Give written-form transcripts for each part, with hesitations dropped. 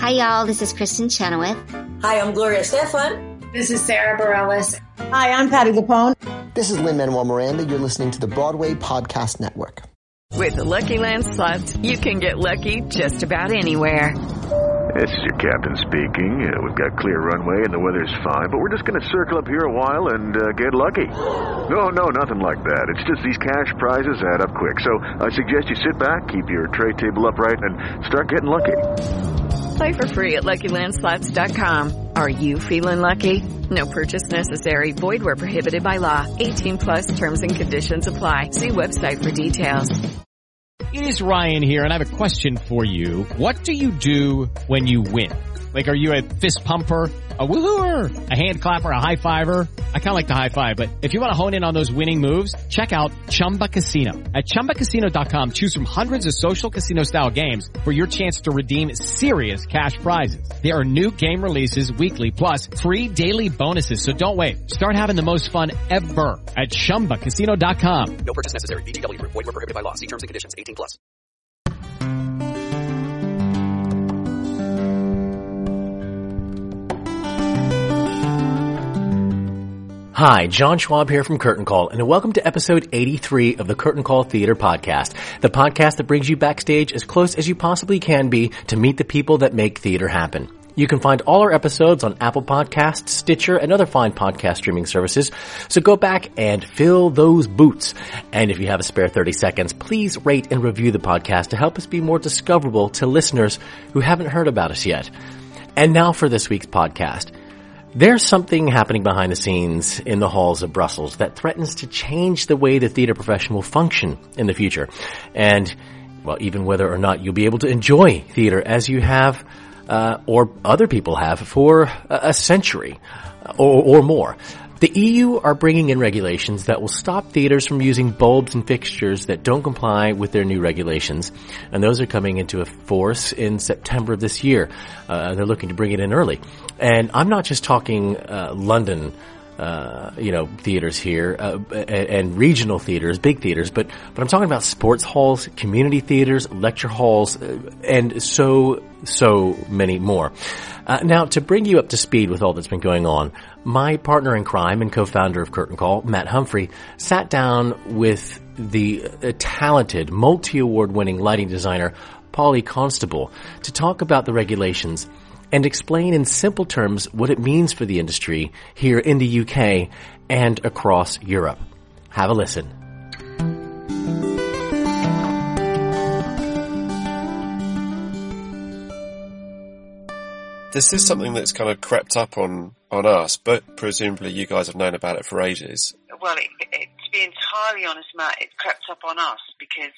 Hi, y'all. This is Kristen Chenoweth. Hi, I'm Gloria Estefan. This is Sarah Bareilles. Hi, I'm Patti LuPone. This is Lin-Manuel Miranda. You're listening to the Broadway Podcast Network. With the Lucky Land Slots, you can get lucky just about anywhere. This is your captain speaking. We've got clear runway and the weather's fine, but we're just going to circle up here a while and get lucky. No, nothing like that. It's just these cash prizes add up quick. So I suggest you sit back, keep your tray table upright, and start getting lucky. Play for free at LuckyLandSlots.com. Are you feeling lucky? No purchase necessary. Void where prohibited by law. 18 plus terms and conditions apply. See website for details. It is Ryan here, and I have a question for you. What do you do when you win? Like, are you a fist pumper, a woohooer, a hand clapper, a high fiver? I kind of like the high five, but if you want to hone in on those winning moves, check out Chumba Casino. At ChumbaCasino.com, choose from hundreds of social casino-style games for your chance to redeem serious cash prizes. There are new game releases weekly, plus free daily bonuses, so don't wait. Start having the most fun ever at ChumbaCasino.com. No purchase necessary. VGW Group. Void where prohibited by law. See terms and conditions. 18 plus. Hi, John Schwab here from Curtain Call, and welcome to episode 83 of the Curtain Call Theater Podcast, the podcast that brings you backstage as close as you possibly can be to meet the people that make theater happen. You can find all our episodes on Apple Podcasts, Stitcher, and other fine podcast streaming services, so go back and fill those boots. And if you have a spare 30 seconds, please rate and review the podcast to help us be more discoverable to listeners who haven't heard about us yet. And now for this week's podcast. There's something happening behind the scenes in the halls of Brussels that threatens to change the way the theater profession will function in the future. And, well, even whether or not you'll be able to enjoy theater as you have, or other people have for a century or more. The EU are bringing in regulations that will stop theaters from using bulbs and fixtures that don't comply with their new regulations, and those are coming into force in September of this year. They're looking to bring it in early. And I'm not just talking London, theaters here, and regional theaters, big theaters, but I'm talking about sports halls, community theaters, lecture halls, and so many more. Now, to bring you up to speed with all that's been going on, my partner in crime and co-founder of Curtain Call, Matt Humphrey, sat down with the talented, multi-award winning lighting designer, Polly Constable, to talk about the regulations and explain in simple terms what it means for the industry here in the UK and across Europe. Have a listen. This is something that's kind of crept up on us, but presumably you guys have known about it for ages. Well, to be entirely honest, Matt, it crept up on us because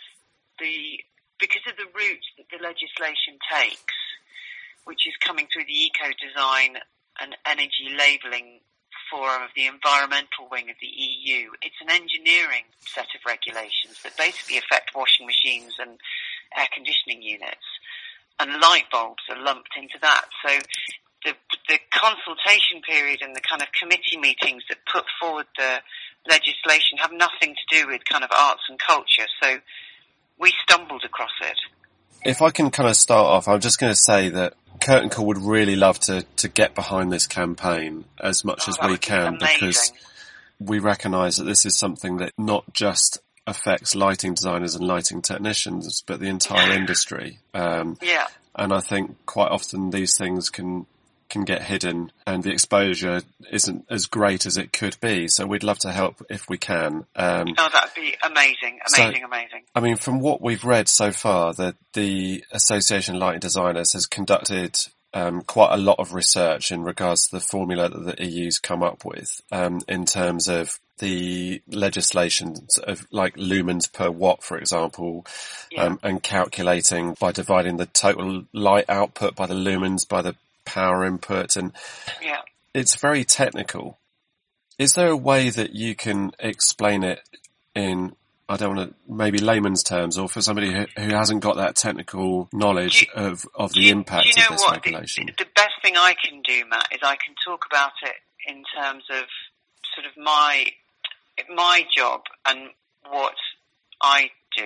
of the route that the legislation takes, which is coming through the eco-design and energy labelling forum of the environmental wing of the EU. It's an engineering set of regulations that basically affect washing machines and air conditioning units. And light bulbs are lumped into that. So the consultation period and the kind of committee meetings that put forward the legislation have nothing to do with kind of arts and culture. So we stumbled across it. If I can kind of start off, I'm just going to say that Curtain Call would really love to get behind this campaign as much as we can, because we recognise that this is something that not just affects lighting designers and lighting technicians, but the entire industry. And I think quite often these things can get hidden and the exposure isn't as great as it could be. So we'd love to help if we can. That'd be amazing. I mean, from what we've read so far, the Association of Lighting Designers has conducted quite a lot of research in regards to the formula that the EU's come up with, in terms of the legislations of like lumens per watt, for example, and calculating by dividing the total light output by the lumens by the power input. And it's very technical. Is there a way that you can explain it in, I don't want to, maybe layman's terms, or for somebody who hasn't got that technical knowledge of the impact of this regulation? The best thing I can do, Matt, is I can talk about it in terms of sort of my job and what I do.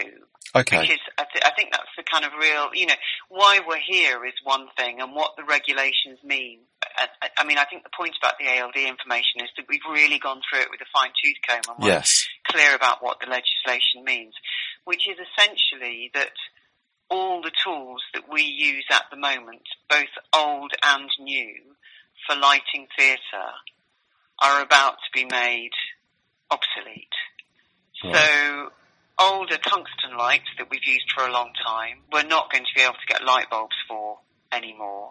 Okay. Because I think that's the kind of real, why we're here is one thing, and what the regulations mean. I mean, I think the point about the ALD information is that we've really gone through it with a fine-tooth comb, and we're clear about what the legislation means, which is essentially that all the tools that we use at the moment, both old and new, for lighting theatre, are about to be made obsolete. Right. So older tungsten lights that we've used for a long time, we're not going to be able to get light bulbs for anymore.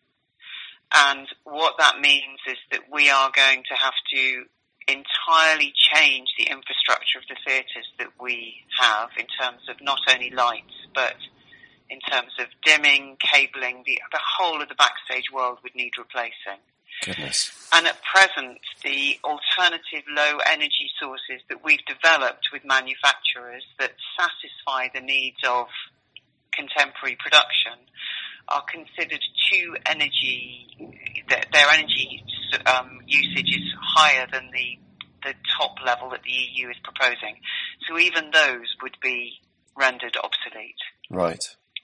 And what that means is that we are going to have to entirely change the infrastructure of the theatres that we have in terms of not only lights, but in terms of dimming, cabling, the whole of the backstage world would need replacing. Goodness. And at present, the alternative low energy sources that we've developed with manufacturers that satisfy the needs of contemporary production are considered too energy, their energy usage is higher than the top level that the EU is proposing. So even those would be rendered obsolete. Right.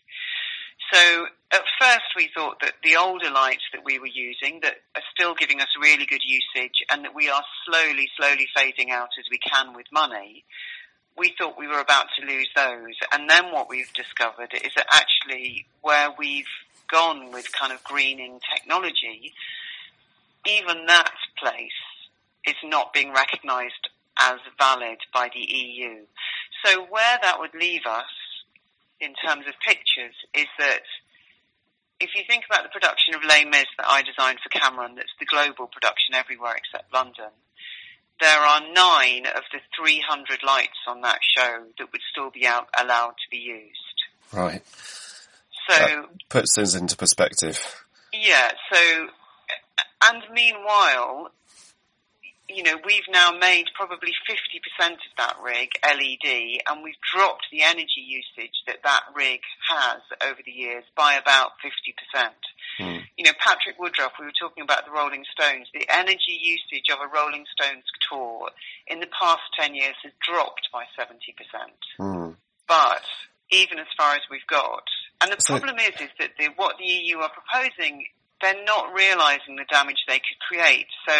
So at first we thought that the older lights that we were using that are still giving us really good usage and that we are slowly phasing out as we can with money, we thought we were about to lose those. And then what we've discovered is that actually where we've gone with kind of greening technology, even that place is not being recognised as valid by the EU. So where that would leave us in terms of pictures is that if you think about the production of Les Mis that I designed for Cameron, that's the global production everywhere except London, there are 9 of the 300 lights on that show that would still be allowed to be used. Right. So that puts things into perspective. Yeah, so, and meanwhile, we've now made probably 50% of that rig LED, and we've dropped the energy usage that rig has over the years by about 50%. Patrick Woodruff, we were talking about the Rolling Stones, the energy usage of a Rolling Stones tour in the past 10 years has dropped by 70%. But even as far as we've got, and the problem is that what the EU are proposing, they're not realising the damage they could create. So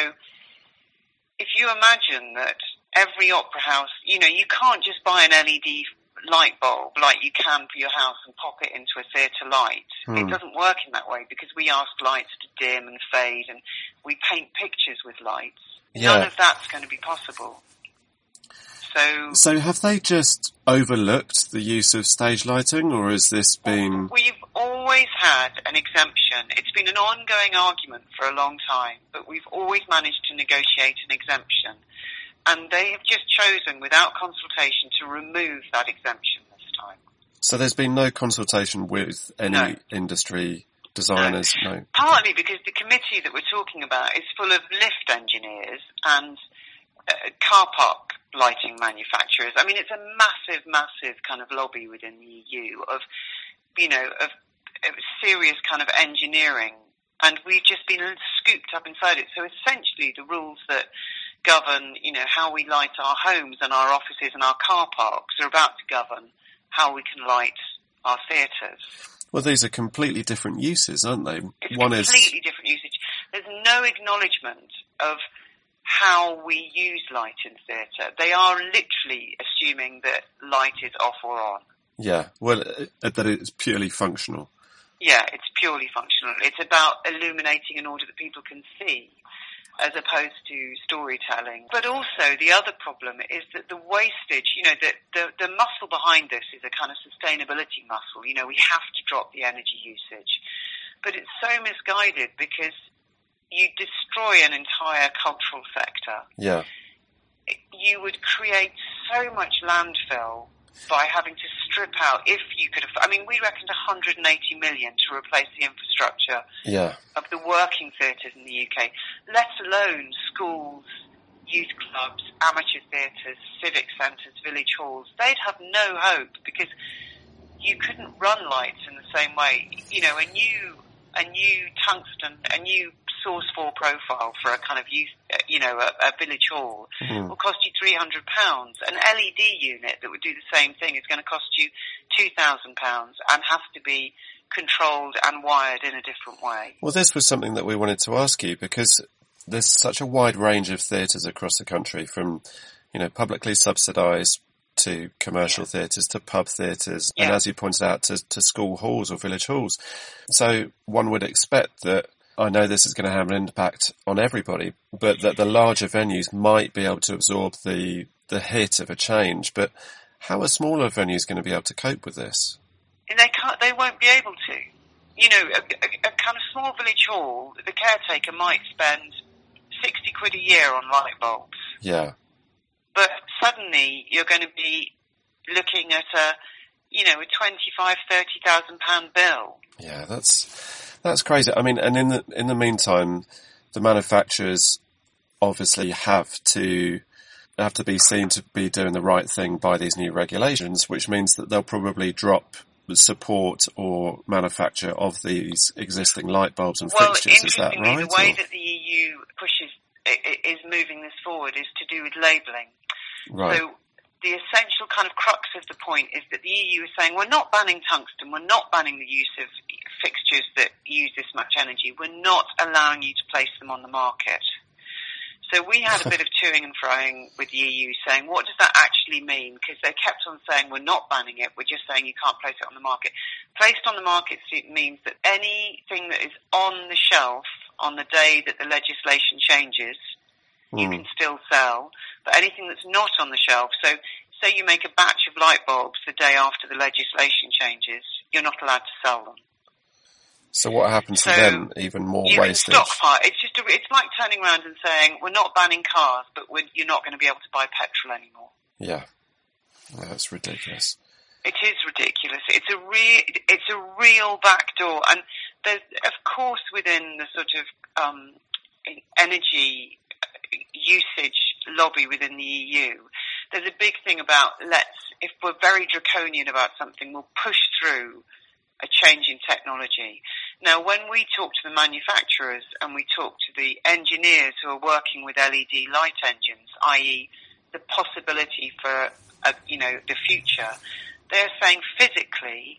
if you imagine that every opera house, you can't just buy an LED light bulb like you can for your house and pop it into a theatre light. It doesn't work in that way because we ask lights to dim and fade and we paint pictures with lights. Yeah. None of that's going to be possible. So have they just overlooked the use of stage lighting, or has this been... We've always had an exemption. It's been an ongoing argument for a long time, but we've always managed to negotiate an exemption. And they have just chosen, without consultation, to remove that exemption this time. So there's been no consultation with any industry designers? No. Partly because the committee that we're talking about is full of lift engineers and car park lighting manufacturers. I mean, it's a massive kind of lobby within the EU of serious kind of engineering, and we've just been scooped up inside it. So essentially the rules that govern, how we light our homes and our offices and our car parks are about to govern how we can light our theatres. Well, these are completely different uses, aren't they? It's completely different usage. There's no acknowledgement of how we use light in theatre. They are literally assuming that light is off or on. Yeah, well, that it's purely functional. Yeah, it's purely functional. It's about illuminating in order that people can see, as opposed to storytelling. But also the other problem is that the wastage, the muscle behind this is a kind of sustainability muscle. We have to drop the energy usage. But it's so misguided because you destroy an entire cultural sector. Yeah. You would create so much landfill by having to strip out, if you could have, we reckoned 180 million to replace the infrastructure of the working theatres in the UK, let alone schools, youth clubs, amateur theatres, civic centres, village halls. They'd have no hope because you couldn't run lights in the same way. A new tungsten, a new Source 4 profile for a kind of youth, a village hall will cost you £300. An LED unit that would do the same thing is going to cost you £2,000 and has to be controlled and wired in a different way. Well, this was something that we wanted to ask you, because there's such a wide range of theatres across the country, from, publicly subsidised to commercial theatres to pub theatres, and as you pointed out, to school halls or village halls. So one would expect that, I know this is going to have an impact on everybody, but that the larger venues might be able to absorb the hit of a change. But how are smaller venues going to be able to cope with this? They won't be able to. A kind of small village hall, the caretaker might spend £60 a year on light bulbs. Yeah. But suddenly you're going to be looking at a £25,000-30,000 bill. Yeah, that's crazy. I mean, and in the meantime, the manufacturers obviously have to be seen to be doing the right thing by these new regulations, which means that they'll probably drop support or manufacture of these existing light bulbs and fixtures. Is that right? The way that the EU is moving this forward is to do with labelling. Right. So the essential kind of crux of the point is that the EU is saying, we're not banning tungsten, we're not banning the use of fixtures that use this much energy, we're not allowing you to place them on the market. So we had a bit of toing and froing with the EU saying, what does that actually mean? Because they kept on saying, we're not banning it, we're just saying you can't place it on the market. Placed on the market means that anything that is on the shelf on the day that the legislation changes, you can still sell. But anything that's not on the shelf, so say you make a batch of light bulbs the day after the legislation changes, you're not allowed to sell them. So what happens to them? Even more you wastage? Can stockpile. It's like turning around and saying, we're not banning cars, but you're not going to be able to buy petrol anymore. Yeah. That's ridiculous. It is ridiculous. It's a real backdoor. And there's, of course, within the sort of energy usage lobby within the EU, there's a big thing about if we're very draconian about something, we'll push through a change in technology. Now, when we talk to the manufacturers and we talk to the engineers who are working with LED light engines, i.e. the possibility for, the future, they're saying physically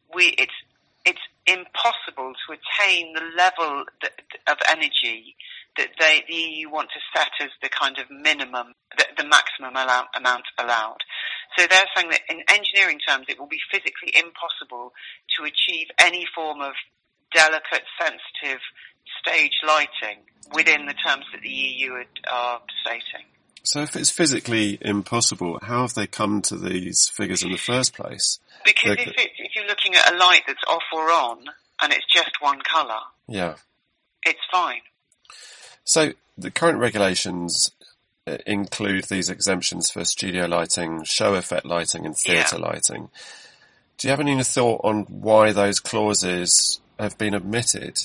it's impossible to attain the level of energy that the EU want to set as the kind of minimum, the maximum amount allowed. So they're saying that in engineering terms, it will be physically impossible to achieve any form of delicate, sensitive stage lighting within the terms that the EU are stating. So if it's physically impossible, how have they come to these figures in the first place? Because if you're looking at a light that's off or on, and it's just one colour, it's fine. So the current regulations include these exemptions for studio lighting, show effect lighting and theatre lighting. Do you have any thought on why those clauses have been omitted?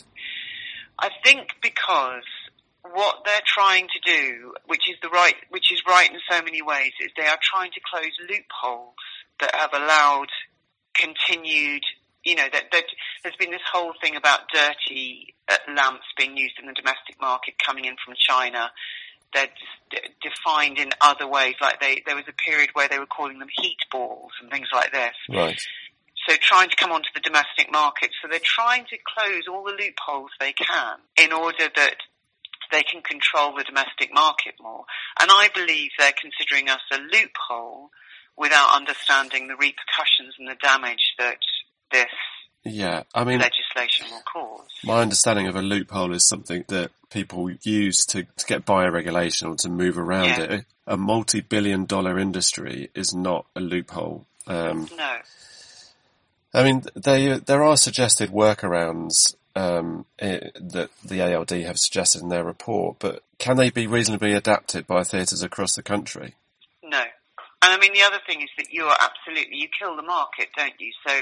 I think because what they're trying to do, which is right in so many ways, is they are trying to close loopholes that have allowed continued, that there's been this whole thing about dirty lamps being used in the domestic market coming in from China. They're defined in other ways, like there was a period where they were calling them heat balls and things like this. Right. So trying to come onto the domestic market. So they're trying to close all the loopholes they can in order that they can control the domestic market more. And I believe they're considering us a loophole without understanding the repercussions and the damage that this legislation will cause. My understanding of a loophole is something that people use to get by a regulation or to move around it. A multi-billion-dollar industry is not a loophole. No. I mean, there are suggested workarounds that the ALD have suggested in their report, but can they be reasonably adapted by theatres across the country? No. And I mean, the other thing is that you kill the market, don't you? So,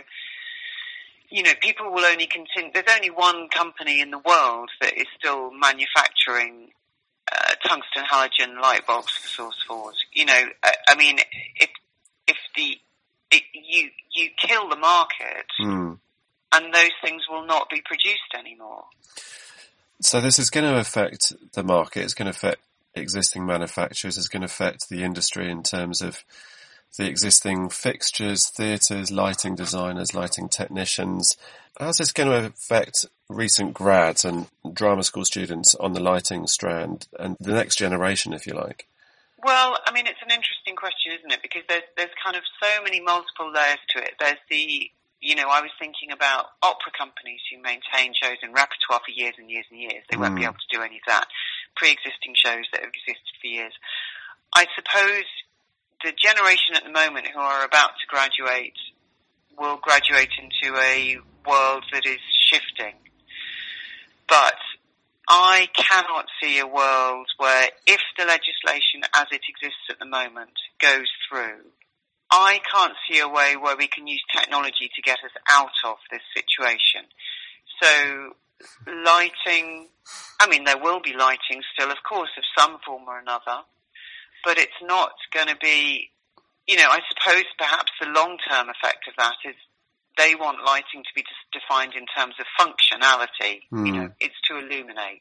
people will only continue. There's only one company in the world that is still manufacturing tungsten halogen light bulbs for Source 4s. I mean, you kill the market, and those things will not be produced anymore. So this is going to affect the market. It's going to affect existing manufacturers. It's going to affect the industry in terms of the existing fixtures, theatres, lighting designers, lighting technicians. How's this going to affect recent grads and drama school students on the lighting strand and the next generation, if you like? Well, I mean, it's an interesting question, isn't it? Because there's kind of so many multiple layers to it. There's I was thinking about opera companies who maintain shows in repertoire for years and years and years. They won't be able to do any of that. Pre-existing shows that have existed for years. I suppose the generation at the moment who are about to graduate will graduate into a world that is shifting. But I cannot see a world where, if the legislation as it exists at the moment goes through, I can't see a way where we can use technology to get us out of this situation. So lighting, I mean, there will be lighting still, of course, of some form or another, but it's not going to be, I suppose perhaps the long-term effect of that is they want lighting to be defined in terms of functionality. It's to illuminate.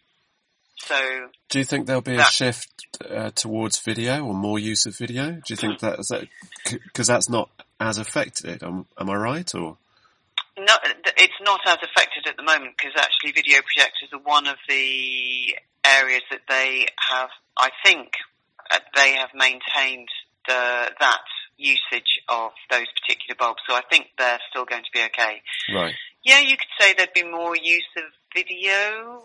So, do you think there'll be a shift towards video or more use of video? Do you think that because that's not as affected? Am I right? Or no, it's not as affected at the moment because actually video projectors are one of the areas that they have. I think they have maintained that usage of those particular bulbs. So I think they're still going to be okay. Right. Yeah, you could say there'd be more use of video.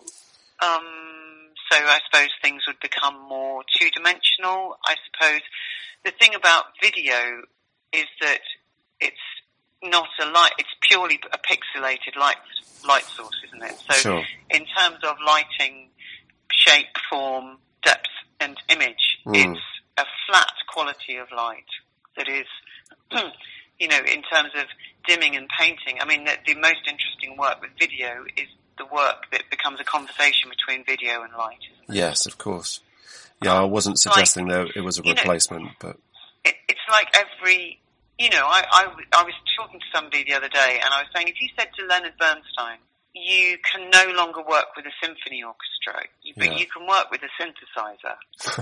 So I suppose things would become more two-dimensional. I suppose the thing about video is that it's not a light, it's purely a pixelated light source, isn't it? So sure. In terms of lighting, shape, form, depth and image, it's a flat quality of light that is, in terms of dimming and painting. I mean, the most interesting work with video is the work that becomes a conversation between video and light. Yes, of course. Yeah, I wasn't suggesting that it was a replacement, but it's like every. I was talking to somebody the other day, and I was saying, if you said to Leonard Bernstein, you can no longer work with a symphony orchestra, but you can work with a synthesizer.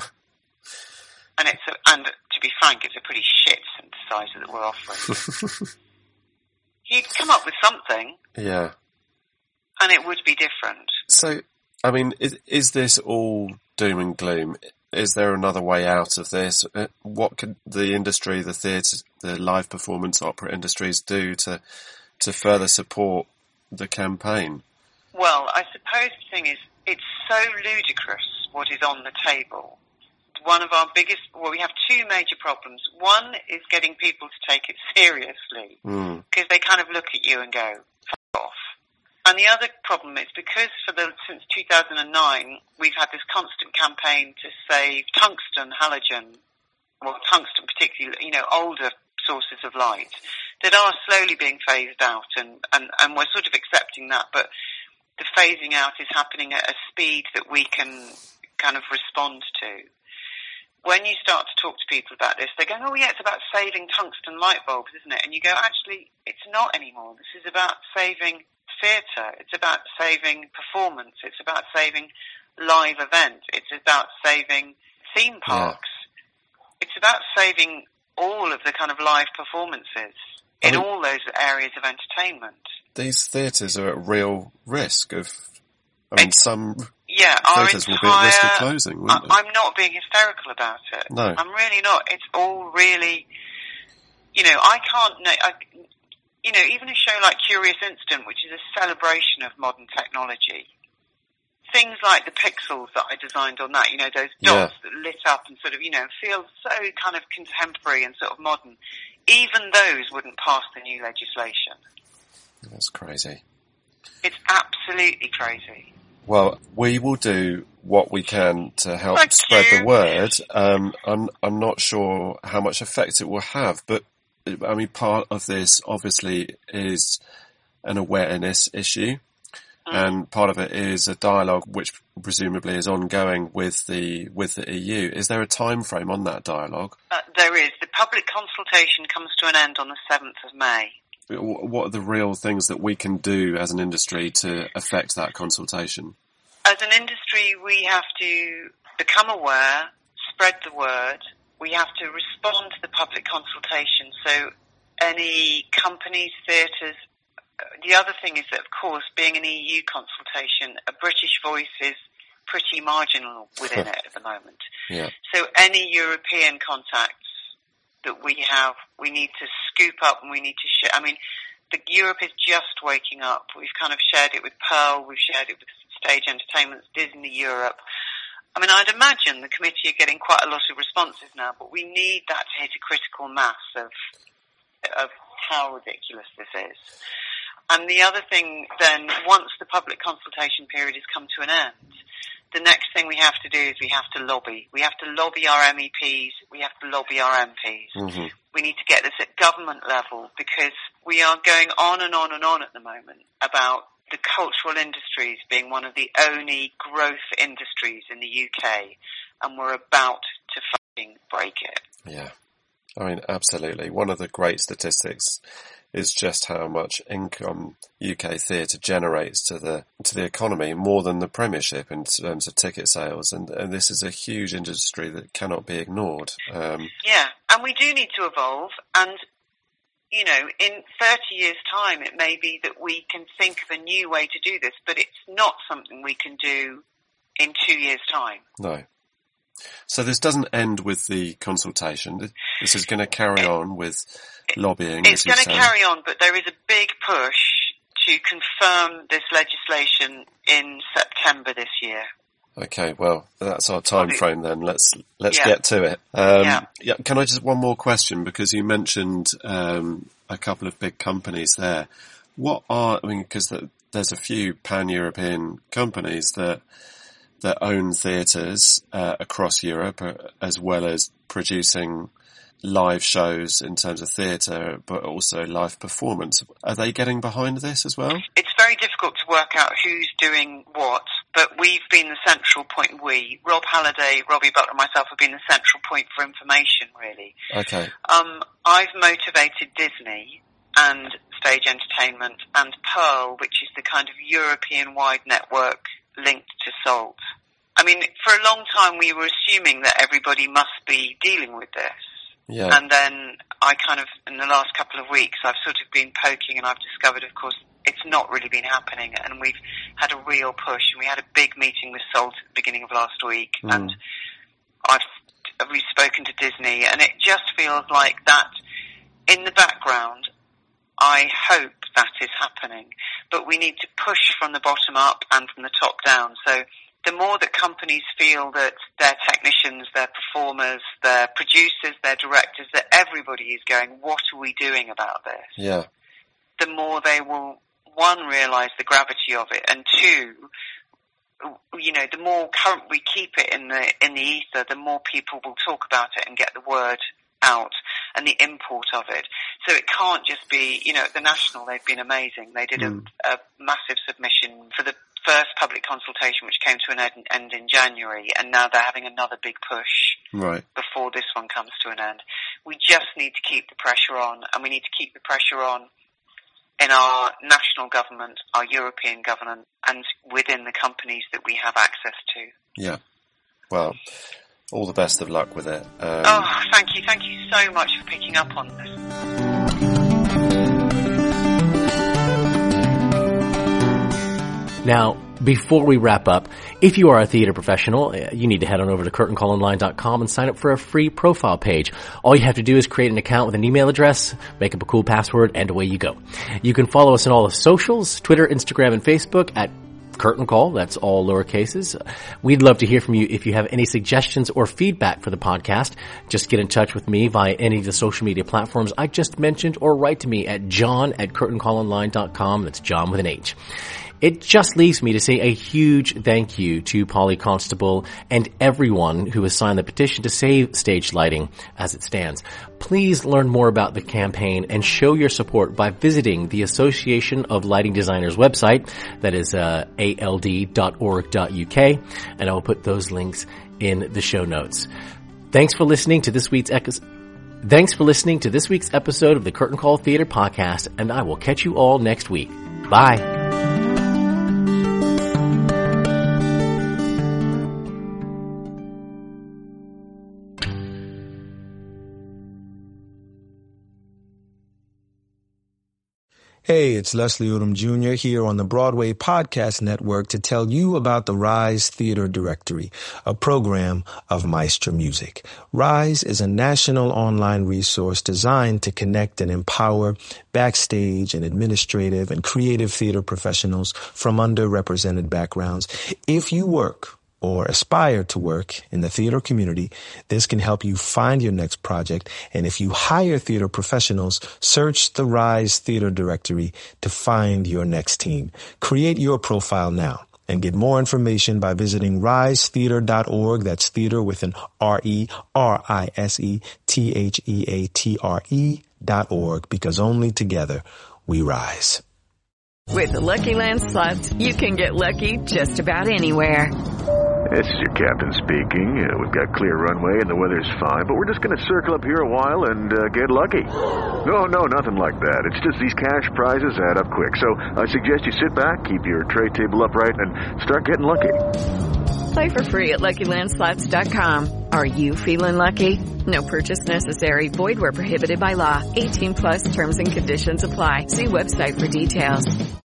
And to be frank, it's a pretty shit synthesizer that we're offering. He'd come up with something. Yeah. And it would be different. So, I mean, is this all doom and gloom? Is there another way out of this? What could the industry, the theatre, the live performance opera industries do to further support the campaign? Well, I suppose the thing is, it's so ludicrous what is on the table. One of our we have two major problems. One is getting people to take it seriously, because they kind of look at you and go, fuck off. And the other problem is because since 2009, we've had this constant campaign to save tungsten, halogen, well, tungsten particularly, older sources of light that are slowly being phased out, and we're sort of accepting that, but the phasing out is happening at a speed that we can kind of respond to. When you start to talk to people about this, they're going, oh yeah, it's about saving tungsten light bulbs, isn't it? And you go, actually, it's not anymore. This is about saving theatre. It's about saving performance. It's about saving live events. It's about saving theme parks. Yeah. It's about saving all of the kind of live performances in all those areas of entertainment. These theatres are at real risk of, some theatres will be at risk of closing, wouldn't they? I'm not being hysterical about it. No. I'm really not. It's all really, I can't, even a show like Curious Incident, which is a celebration of modern technology, things like the pixels that I designed on that, those dots that lit up and sort of, feel so kind of contemporary and sort of modern, even those wouldn't pass the new legislation. That's crazy. It's absolutely crazy. Well, we will do what we can to help spread the word. I'm not sure how much effect it will have, but I mean, part of this obviously is an awareness issue, and part of it is a dialogue which presumably is ongoing with the EU. Is there a time frame on that dialogue? There is. The public consultation comes to an end on the 7th of May. What are the real things that we can do as an industry to affect that consultation? as an industry, we have to become aware, spread the word. We have to respond to the public consultation. So any companies, theatres, the other thing is that, of course, being an EU consultation, a British voice is pretty marginal within it at the moment. Yeah. So any European contacts that we have, we need to scoop up and we need to share. I mean, Europe is just waking up. We've kind of shared it with Pearl, we've shared it with Stage Entertainments, Disney Europe. I mean, I'd imagine the committee are getting quite a lot of responses now, but we need that to hit a critical mass of how ridiculous this is. And the other thing then, once the public consultation period has come to an end, the next thing we have to do is we have to lobby. We have to lobby our MEPs. We have to lobby our MPs. Mm-hmm. We need to get this at government level because we are going on and on and on at the moment about the cultural industries being one of the only growth industries in the UK, and we're about to fucking break it. Yeah. I mean, absolutely. One of the great statistics is just how much income UK theatre generates to the economy, more than the Premiership in terms of ticket sales, and this is a huge industry that cannot be ignored. Yeah, and we do need to evolve, and you know, in 30 years' time, it may be that we can think of a new way to do this, but it's not something we can do in 2 years' time. No. So this doesn't end with the consultation. This is going to carry on with lobbying. It's going to carry on, but there is a big push to confirm this legislation in September this year. Okay, well, that's our time frame then. Let's get to it. Yeah. Can I just one more question, because you mentioned a couple of big companies there. Because there's a few pan-European companies that own theatres across Europe, as well as producing live shows in terms of theatre, but also live performance. Are they getting behind this as well? It's very difficult to work out who's doing what, but we've been the central point. Rob Halliday, Robbie Butler and myself have been the central point for information, really. Okay. I've motivated Disney and Stage Entertainment and Pearl, which is the kind of European-wide network linked to SALT. I mean, for a long time we were assuming that everybody must be dealing with this. Yeah. And then I kind of, in the last couple of weeks, I've sort of been poking and I've discovered, of course, it's not really been happening, and we've had a real push, and we had a big meeting with SALT at the beginning of last week, and we've spoken to Disney, and it just feels like that in the background. I hope that is happening, but we need to push from the bottom up and from the top down. So the more that companies feel that their technicians, their performers, their producers, their directors, that everybody is going, what are we doing about this? Yeah. The more they will, one, realise the gravity of it, and two, you know, the more current we keep it in the ether, the more people will talk about it and get the word out and the import of it. So it can't just be, you know, at the National they've been amazing. They did a massive submission for the first public consultation, which came to an end in January, and now they're having another big push before this one comes to an end. We just need to keep the pressure on, and we need to keep the pressure on in our national government, our European government, and within the companies that we have access to. Yeah. Well, all the best of luck with it. Thank you. Thank you so much for picking up on this. Now, before we wrap up, if you are a theater professional, you need to head on over to curtaincallonline.com and sign up for a free profile page. All you have to do is create an account with an email address, make up a cool password, and away you go. You can follow us on all the socials, Twitter, Instagram, and Facebook at Curtain Call. That's all lowercases. We'd love to hear from you if you have any suggestions or feedback for the podcast. Just get in touch with me via any of the social media platforms I just mentioned, or write to me at john@curtaincallonline.com. That's John with an H. It just leaves me to say a huge thank you to Polly Constable and everyone who has signed the petition to save stage lighting as it stands. Please learn more about the campaign and show your support by visiting the Association of Lighting Designers website. That is ald.org.uk, and I will put those links in the show notes. Thanks for listening to this week's episode of the Curtain Call Theater Podcast, and I will catch you all next week. Bye. Hey, it's Leslie Odom Jr. here on the Broadway Podcast Network to tell you about the Rise Theater Directory, a program of Maestra Music. Rise is a national online resource designed to connect and empower backstage and administrative and creative theater professionals from underrepresented backgrounds. If you work or aspire to work in the theater community, this can help you find your next project. And if you hire theater professionals, search the Rise Theater Directory to find your next team. Create your profile now and get more information by visiting risetheater.org. That's theater with an RISETHEATRE.org, because only together we rise. With the Lucky Land Slots, you can get lucky just about anywhere. This is your captain speaking. We've got clear runway and the weather's fine, but we're just going to circle up here a while and get lucky. No, nothing like that. It's just these cash prizes add up quick. So I suggest you sit back, keep your tray table upright, and start getting lucky. Play for free at LuckyLandSlots.com. Are you feeling lucky? No purchase necessary. Void where prohibited by law. 18+ terms and conditions apply. See website for details.